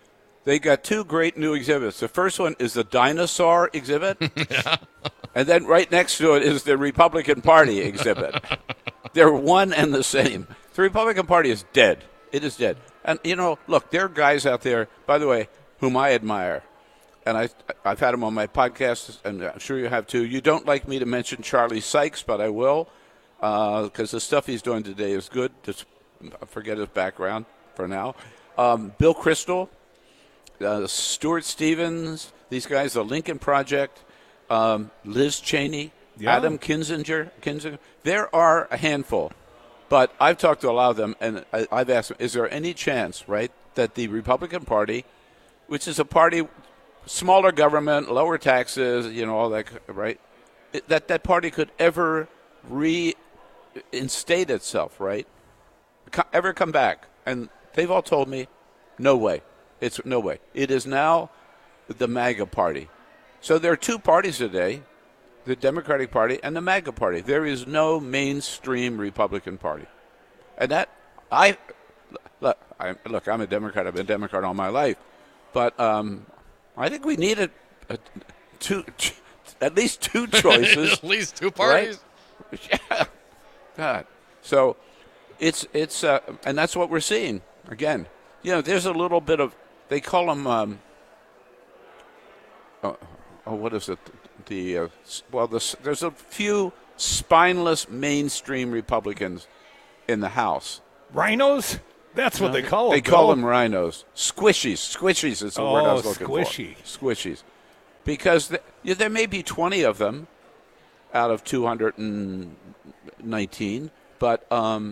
They got two great new exhibits. The first one is the dinosaur exhibit, and then right next to it is the Republican Party exhibit. They're one and the same. The Republican Party is dead. It is dead. And, look, there are guys out there, by the way, whom I admire. And I've had him on my podcast, and I'm sure you have too. You don't like me to mention Charlie Sykes, but I will, because the stuff he's doing today is good. Just forget his background for now. Bill Kristol, Stuart Stevens, these guys, the Lincoln Project, Liz Cheney, Adam Kinzinger. There are a handful, but I've talked to a lot of them, and I've asked them, is there any chance, right, that the Republican Party, which is a party, smaller government, lower taxes, all that, right, that party could ever reinstate itself, right, ever come back? And they've all told me, no way. It's no way. It is now the MAGA party. So there are two parties today, the Democratic Party and the MAGA party. There is no mainstream Republican Party. And that, I'm a Democrat. I've been a Democrat all my life. But I think we needed at least two choices. At least two parties? Right? Yeah. God. So it's and that's what we're seeing. Again, there's a little bit of, they call them, what is it? There's a few spineless mainstream Republicans in the House. Rhinos? That's what they call them. They call them rhinos. Squishies. Squishies is the word I was looking for. Squishies. Because there may be 20 of them out of 219, but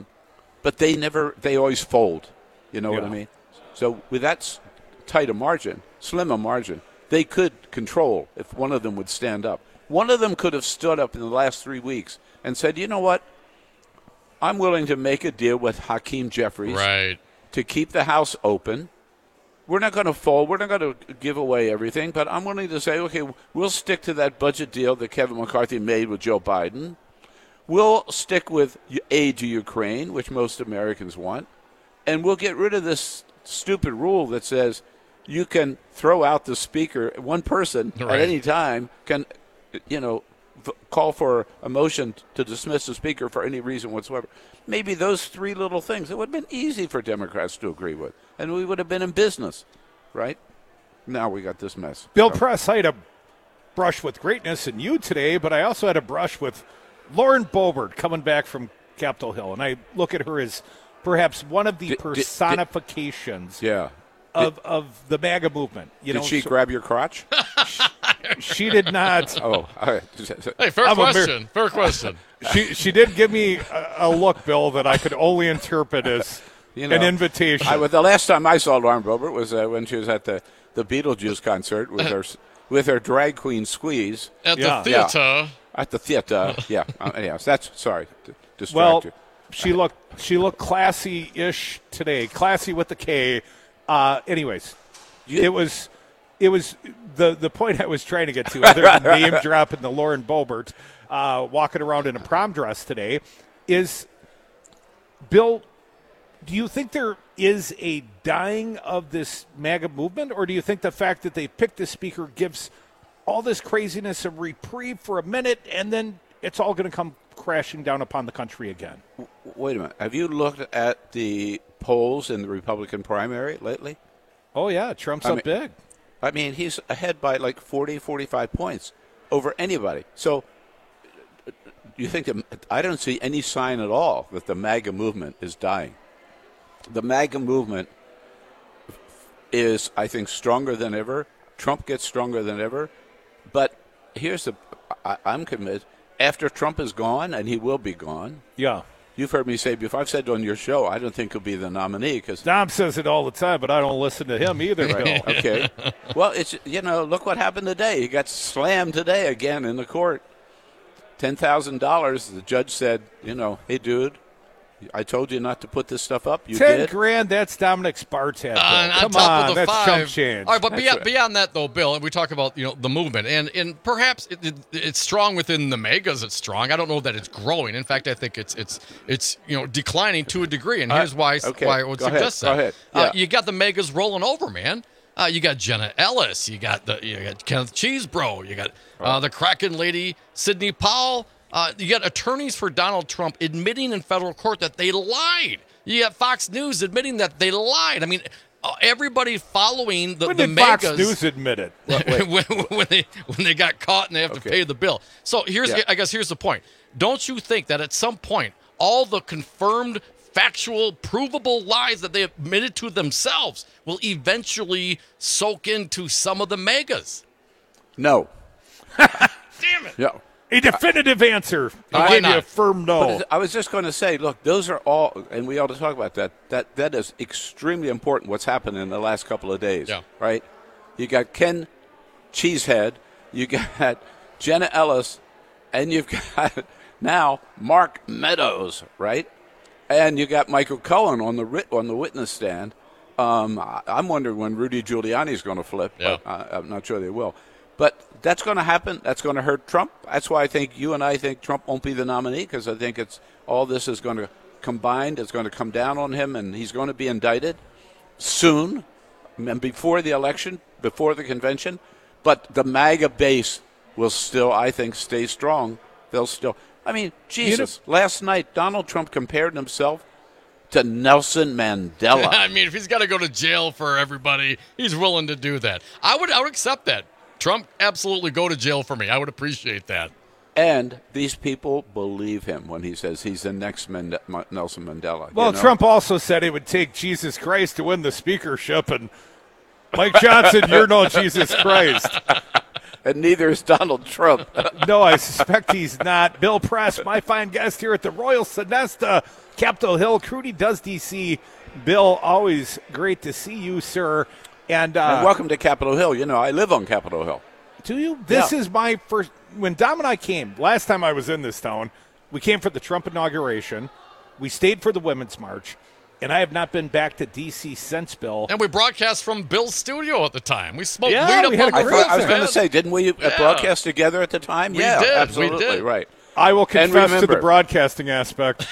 they always fold. You know what I mean? So with that tight a margin, slim a margin, they could control if one of them would stand up. One of them could have stood up in the last 3 weeks and said, you know what? I'm willing to make a deal with Hakeem Jeffries to keep the House open. We're not going to fold. We're not going to give away everything, but I'm willing to say, okay, we'll stick to that budget deal that Kevin McCarthy made with Joe Biden. We'll stick with aid to Ukraine, which most Americans want, and we'll get rid of this stupid rule that says you can throw out the speaker. One person at any time can, call for a motion to dismiss the speaker for any reason whatsoever. Maybe those three little things, it would have been easy for Democrats to agree with, and we would have been in business, right? Now we got this mess. Bill Press, I had a brush with greatness in you today, but I also had a brush with Lauren Boebert coming back from Capitol Hill, and I look at her as perhaps one of the personifications of the MAGA movement. Did she grab your crotch? She did not. Oh, all right. Hey, fair question. Fair question. She did give me a look, Bill, that I could only interpret as an invitation. The last time I saw Lauren Boebert was when she was at the Beetlejuice concert with her drag queen Squeeze at the theater. At the theater, yeah. That's sorry to distract you. Well, she looked classy-ish today. Classy with the K. Anyways, it was the point I was trying to get to, other than name dropping the Lauren Boebert walking around in a prom dress today, is, Bill, do you think there is a dying of this MAGA movement, or do you think the fact that they picked the speaker gives all this craziness a reprieve for a minute, and then it's all going to come crashing down upon the country again? Wait a minute. Have you looked at the polls in the Republican primary lately? Oh, yeah. Trump's up big. I mean, he's ahead by like 40, 45 points over anybody. So you think I don't see any sign at all that the MAGA movement is dying. The MAGA movement is, I think, stronger than ever. Trump gets stronger than ever. But here's I'm convinced, after Trump is gone, and he will be gone. Yeah. You've heard me say before, I've said on your show, I don't think he'll be the nominee. Cause Dom says it all the time, but I don't listen to him either, Bill. Okay. Well, it's look what happened today. He got slammed today again in the court. $10,000. The judge said, hey, dude, I told you not to put this stuff up. You did. $10,000. That's Dominic Spartak. Come on, that's $5. chump change. All right, but beyond that, though, Bill, and we talk about the movement, and perhaps it's strong within the megas. It's strong. I don't know that it's growing. In fact, I think it's declining to a degree. And here's why I would suggest that. Go ahead. Yeah. You got the megas rolling over, man. You got Jenna Ellis. You got Kenneth Cheesebro. You got the Kraken lady, Sidney Powell. You got attorneys for Donald Trump admitting in federal court that they lied. You got Fox News admitting that they lied. I mean, everybody following the did megas. Fox News admit it? when they got caught and they have to pay the bill. So I guess here's the point. Don't you think that at some point all the confirmed, factual, provable lies that they admitted to themselves will eventually soak into some of the megas? No. Damn it. No. A definitive answer. I gave you a firm no. But I was just going to say, look, those are all, and we ought to talk about that. That is extremely important. What's happened in the last couple of days, right? You got Ken Cheesehead, you got Jenna Ellis, and you've got now Mark Meadows, right? And you got Michael Cohen on the witness stand. I'm wondering when Rudy Giuliani is going to flip. But I'm not sure they will. But that's going to happen. That's going to hurt Trump. That's why I think Trump won't be the nominee, because I think all this is going to combine. It's going to come down on him, and he's going to be indicted soon, and before the election, before the convention. But the MAGA base will still, I think, stay strong. They'll still. I mean, Jesus. Last night, Donald Trump compared himself to Nelson Mandela. I mean, if he's got to go to jail for everybody, he's willing to do that. I would accept that. Trump, absolutely go to jail for me. I would appreciate that. And these people believe him when he says he's the next Nelson Mandela. Well, Trump also said it would take Jesus Christ to win the speakership, and Mike Johnson, you're no Jesus Christ. And neither is Donald Trump. No, I suspect he's not. Bill Press, my fine guest here at the Royal Sonesta, Capitol Hill. Crudy does DC. Bill, always great to see you, sir. And welcome to Capitol Hill. You know, I live on Capitol Hill. Do you? This is my first. When Dom and I came, last time I was in this town, we came for the Trump inauguration. We stayed for the Women's March. And I have not been back to D.C. since, Bill. And we broadcast from Bill's studio at the time. We smoked weed up on the roof. I was going to say, didn't we broadcast together at the time? We did. Absolutely, we did. Right. I will confess to the broadcasting aspect.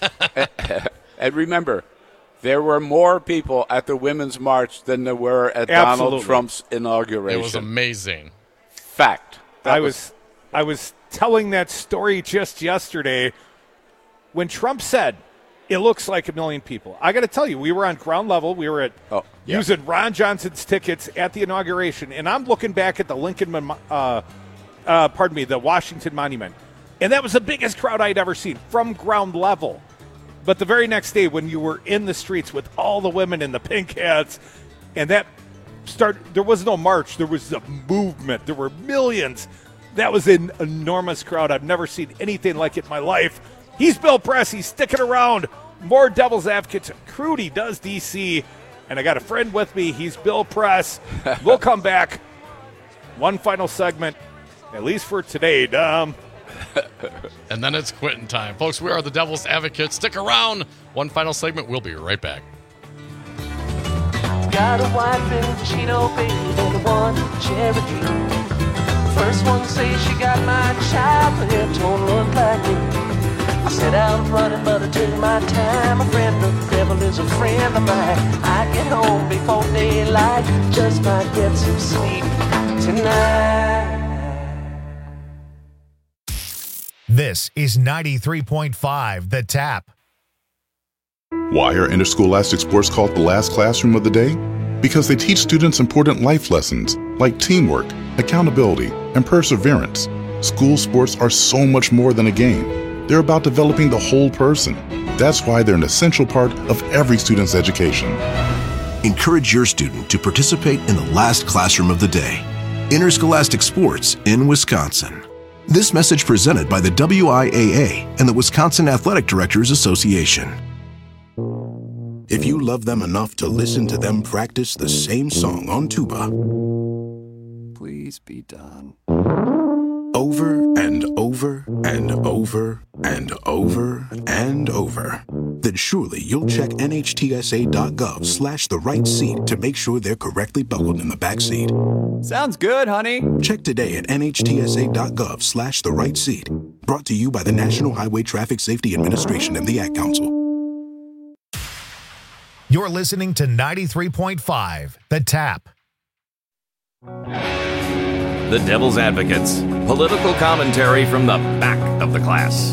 And remember, there were more people at the Women's March than there were at Donald Trump's inauguration. It was amazing. Fact. I was telling that story just yesterday when Trump said, it looks like 1 million people. I got to tell you, we were on ground level. We were using Ron Johnson's tickets at the inauguration, and I'm looking back at the the Washington Monument, and that was the biggest crowd I'd ever seen from ground level. But the very next day, when you were in the streets with all the women in the pink hats, and there was no march. There was a movement. There were millions. That was an enormous crowd. I've never seen anything like it in my life. He's Bill Press. He's sticking around. More Devil's Advocates. Crudy does DC. And I got a friend with me. He's Bill Press. We'll come back. One final segment, at least for today, Dom. And then it's quitting time. Folks, we are the Devil's Advocates. Stick around. One final segment. We'll be right back. Got a wife in Chino, baby, and one in Cherokee. First one says she got my child, but it don't look like me. I set out running, but I took my time. A friend of the devil is a friend of mine. I get home before daylight, just might get some sleep tonight. This is 93.5 The Tap. Why are interscholastic sports called the last classroom of the day? Because they teach students important life lessons like teamwork, accountability, and perseverance. School sports are so much more than a game. They're about developing the whole person. That's why they're an essential part of every student's education. Encourage your student to participate in the last classroom of the day. Interscholastic sports in Wisconsin. This message presented by the WIAA and the Wisconsin Athletic Directors Association. If you love them enough to listen to them practice the same song on tuba, please be done. Over and over and over and over and over, then surely you'll check NHTSA.gov/the right seat to make sure they're correctly buckled in the back seat. Sounds good, honey. Check today at NHTSA.gov/the right seat. Brought to you by the National Highway Traffic Safety Administration and the Ad Council. You're listening to 93.5 The Tap. The Devil's Advocates, political commentary from the back of the class.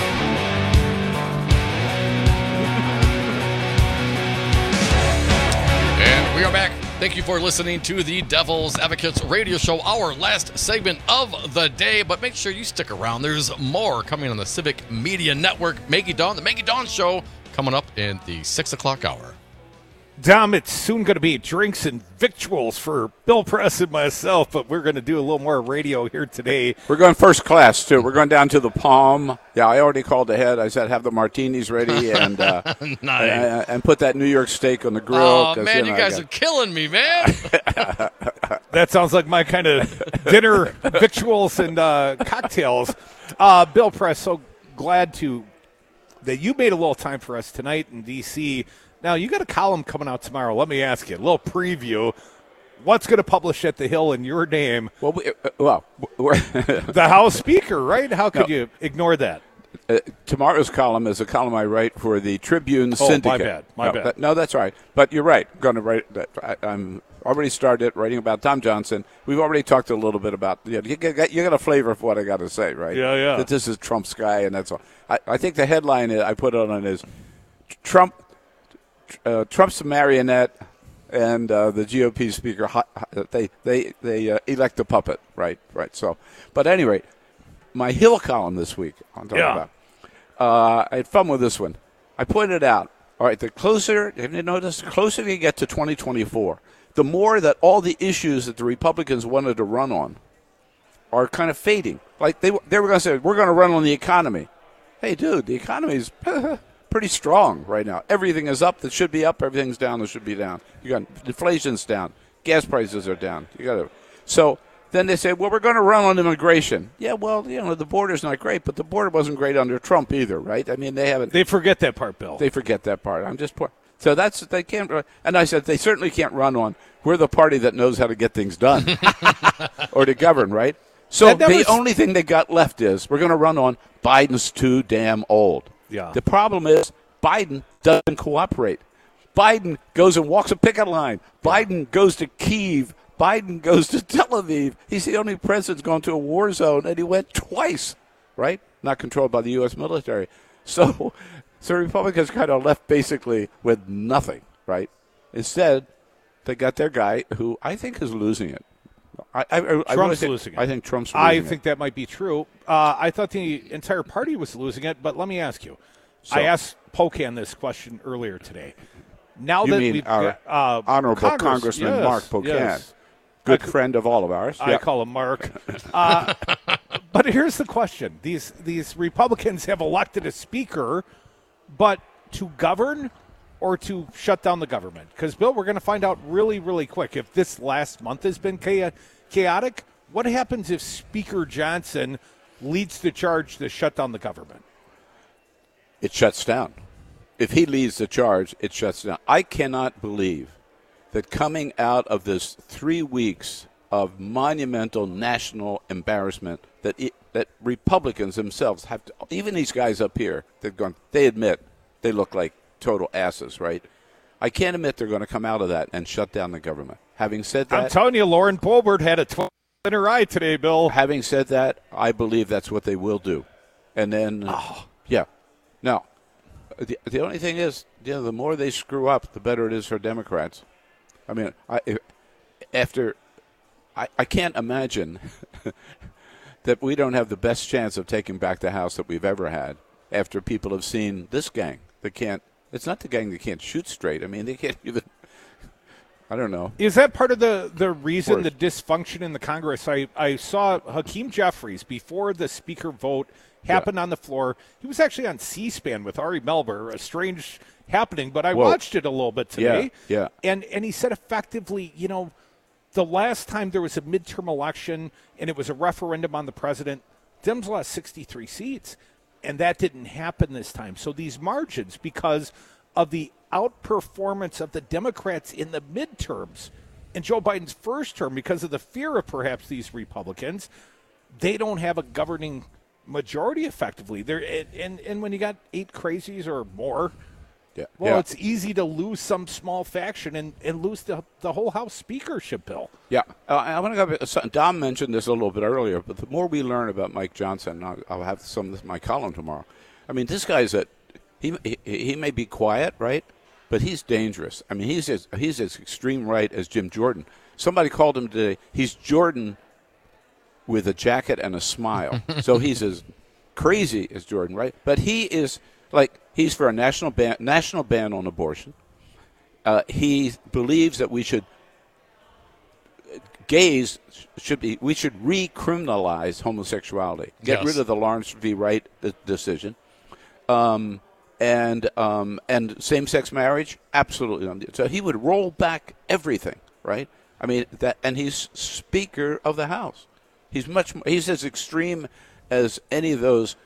And we are back. Thank you for listening to the Devil's Advocates radio show, our last segment of the day. But make sure you stick around. There's more coming on the Civic Media Network. Maggie Dawn, the Maggie Dawn Show, coming up in the 6 o'clock hour. Dom, it's soon going to be drinks and victuals for Bill Press and myself, but we're going to do a little more radio here today. We're going first class, too. We're going down to the Palm. Yeah, I already called ahead. I said have the martinis ready and Nice. and put that New York steak on the grill. Oh, man, you guys are killing me, man. That sounds like my kind of dinner, victuals, and cocktails. Bill Press, so glad that you made a little time for us tonight in D.C. Now, you got a column coming out tomorrow. Let me ask you, a little preview. What's going to publish at the Hill in your name? Well, we're the House Speaker, right? How could you ignore that? Tomorrow's column is a column I write for the Tribune Syndicate. My bad. No, that's all right. But you're right. I'm going to write. I'm already started writing about Tom Johnson. We've already talked a little bit about. You got a flavor of what I got to say, right? Yeah. That this is Trump's guy, and that's all. I think the headline I put on is Trump's a marionette, and the GOP speaker they elect a puppet, right? So, but at any rate, my Hill column this week. I'm talking about. I had fun with this one. I pointed out. All right, have you noticed? The closer you get to 2024, the more that all the issues that the Republicans wanted to run on are kind of fading. Like they were going to say, we're going to run on the economy. Hey, dude, the economy is pretty strong right now. Everything is up that should be up. Everything's down that should be down. You got inflation's down. Gas prices are down. So then they say, well, we're going to run on immigration. Yeah, well, the border's not great, but the border wasn't great under Trump either, right? I mean, they forget that part, Bill. They forget that part. I'm just poor. So they can't. And I said they certainly can't run on. We're the party that knows how to get things done or to govern, right? So the only thing they got left is we're going to run on Biden's too damn old. Yeah. The problem is Biden doesn't cooperate. Biden goes and walks a picket line. Biden goes to Kyiv. Biden goes to Tel Aviv. He's the only president that's gone to a war zone, and he went twice, right? Not controlled by the U.S. military. So Republicans kind of left basically with nothing, right? Instead, they got their guy who I think is losing it. Trump's losing it. I think Trump's losing it. I think that might be true. I thought the entire party was losing it, but let me ask you. I asked Pocan this question earlier today. Now you that mean we've our got, honorable Congressman Mark Pocan, good friend of all of ours. I call him Mark. But here's the question: these Republicans have elected a speaker, but to govern or to shut down the government? Because, Bill, we're going to find out really, really quick. If this last month has been chaotic, what happens if Speaker Johnson leads the charge to shut down the government? It shuts down. If he leads the charge, it shuts down. I cannot believe that coming out of this 3 weeks of monumental national embarrassment that Republicans themselves have to, even these guys up here, they admit they look like total asses, right? I can't admit they're going to come out of that and shut down the government. Having said that, I'm telling you, Lauren Boebert had a 12 in her eye today, Bill. Having said that, I believe that's what they will do. And then, yeah. Now, the only thing is, the more they screw up, the better it is for Democrats. I mean, I can't imagine that we don't have the best chance of taking back the House that we've ever had after people have seen this gang that can't. It's not the gang that can't shoot straight. I mean, they can't even. I don't know. Is that part of the reason, the dysfunction in the Congress? I saw Hakeem Jeffries before the speaker vote happened on the floor. He was actually on C-SPAN with Ari Melber, a strange happening, but I watched it a little bit today. Yeah. And he said effectively, the last time there was a midterm election and it was a referendum on the president, Dems lost 63 seats. And that didn't happen this time. So these margins, because of the outperformance of the Democrats in the midterms and Joe Biden's first term, because of the fear of perhaps these Republicans, they don't have a governing majority effectively. And when you got 8 crazies or more Yeah. Well, it's easy to lose some small faction and lose the whole House speakership, Bill. Yeah. I want to go. Dom mentioned this a little bit earlier, but the more we learn about Mike Johnson, I'll have some of my column tomorrow. I mean, this guy's he may be quiet, right? But he's dangerous. I mean, he's as extreme right as Jim Jordan. Somebody called him today. He's Jordan with a jacket and a smile. So he's as crazy as Jordan, right? But he is he's for a national ban on abortion. He believes that we should recriminalize homosexuality. Get rid of the Lawrence v. Wright decision. And same-sex marriage, absolutely. So he would roll back everything, right? I mean and he's Speaker of the House. He's as extreme as any of those.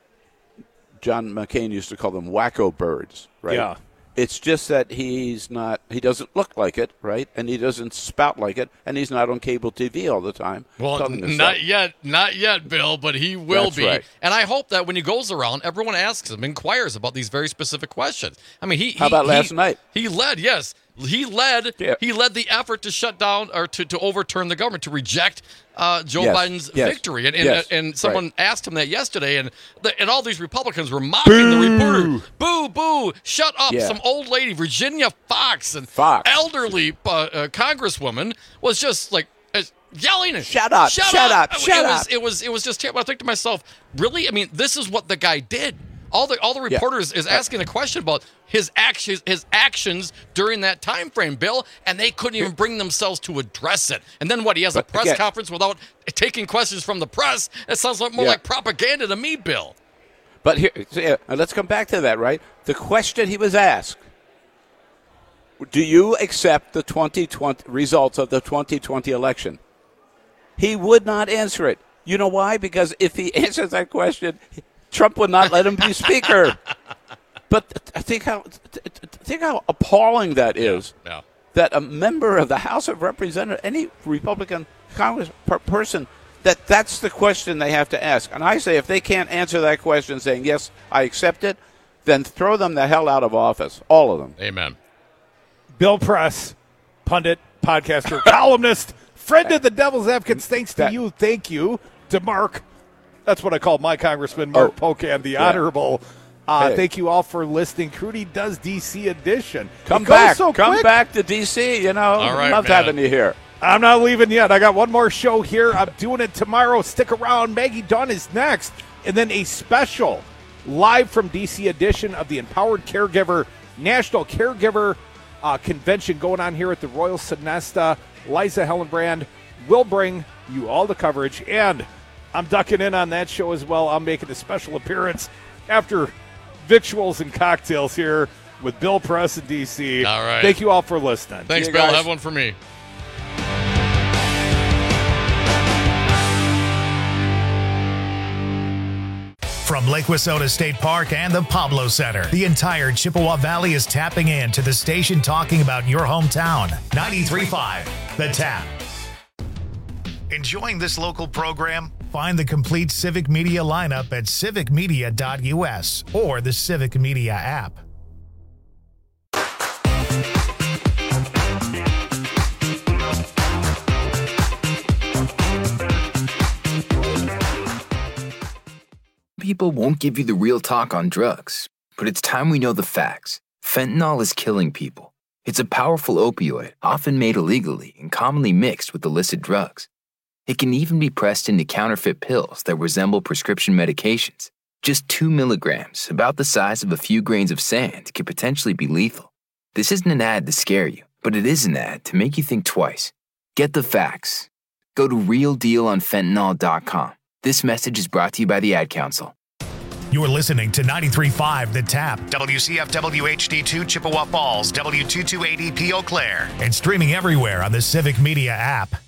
John McCain used to call them wacko birds, right? Yeah. It's just that he doesn't look like it, right? And he doesn't spout like it, and he's not on cable TV all the time. Well, not yet, Bill, but he will be. Right. And I hope that when he goes around, everyone asks him, inquires about these very specific questions. I mean, how about last night? He led, yes. He led the effort to shut down or to overturn the government, to reject Joe Biden's victory. And someone asked him that yesterday, and all these Republicans were mocking the reporter. Boo, boo, shut up. Yeah. Some old lady, Virginia Fox, elderly congresswoman, was just like yelling at Shut up. It was just terrible. I think to myself, really? I mean, this is what the guy did. All the reporters is asking a question about his actions during that time frame, Bill, and they couldn't even bring themselves to address it. And then what? He has a press conference without taking questions from the press. It sounds more like propaganda to me, Bill. But here, let's come back to that, right? The question he was asked: do you accept the 2020 results of the 2020 election? He would not answer it. You know why? Because if he answers that question, Trump would not let him be Speaker. But think how appalling that is. Yeah. That a member of the House of Representatives, any Republican Congress person, that's the question they have to ask. And I say if they can't answer that question saying, yes, I accept it, then throw them the hell out of office. All of them. Amen. Bill Press, pundit, podcaster, columnist, friend of the Devil's Advocates. Thanks to you. Thank you to Mark. That's what I call my Congressman, Mark Pocan, the Honorable. Thank you all for listening. Crudy Does D.C. edition. Come back to D.C. You know, all right, love having you here. I'm not leaving yet. I got one more show here. I'm doing it tomorrow. Stick around. Maggie Dunn is next. And then a special live from D.C. edition of the Empowered Caregiver National Caregiver Convention going on here at the Royal Sonesta. Liza Hellenbrand will bring you all the coverage, and I'm ducking in on that show as well. I'm making a special appearance after victuals and cocktails here with Bill Press in D.C. All right. Thank you all for listening. Thanks, Bill. Have one for me. From Lake Wissota State Park and the Pablo Center, the entire Chippewa Valley is tapping in to the station talking about your hometown. 93.5, The Tap. Enjoying this local program? Find the complete Civic Media lineup at civicmedia.us or the Civic Media app. People won't give you the real talk on drugs, but it's time we know the facts. Fentanyl is killing people. It's a powerful opioid, often made illegally and commonly mixed with illicit drugs. It can even be pressed into counterfeit pills that resemble prescription medications. Just 2 milligrams, about the size of a few grains of sand, could potentially be lethal. This isn't an ad to scare you, but it is an ad to make you think twice. Get the facts. Go to realdealonfentanyl.com. This message is brought to you by the Ad Council. You're listening to 93.5 The Tap, WCFW HD2 Chippewa Falls, W228EP Eau Claire, and streaming everywhere on the Civic Media app.